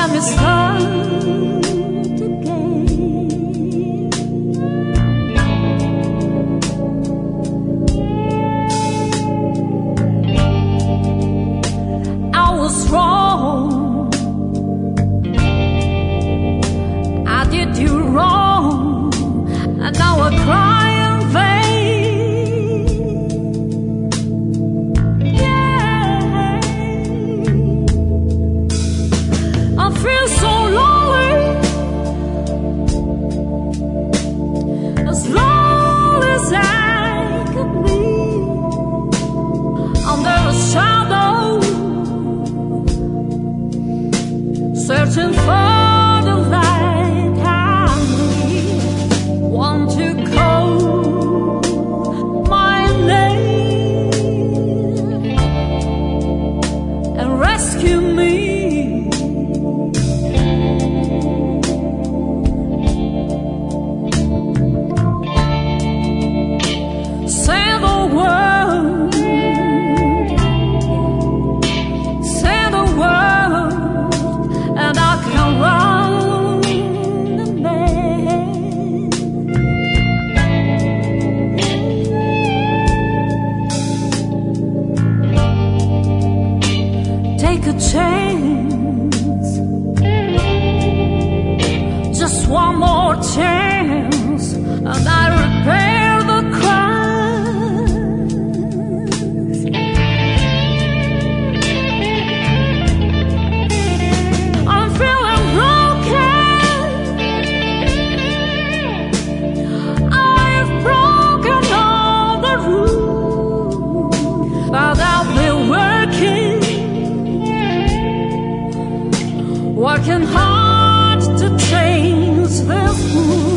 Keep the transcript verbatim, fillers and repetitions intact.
let me start again. I was wrong, I did you wrong, and now I cry in vain. Yeah, I feel so lonely, as lonely as I could be, under a shadow, searching for the light I need. Want to call my name and rescue me. Say the word, say the word, and I can run the man. Take a chance, just one more chance, and I repair the crimes. I'm feeling broken, I've broken all the rules, but I've been working, working hard to change this mood.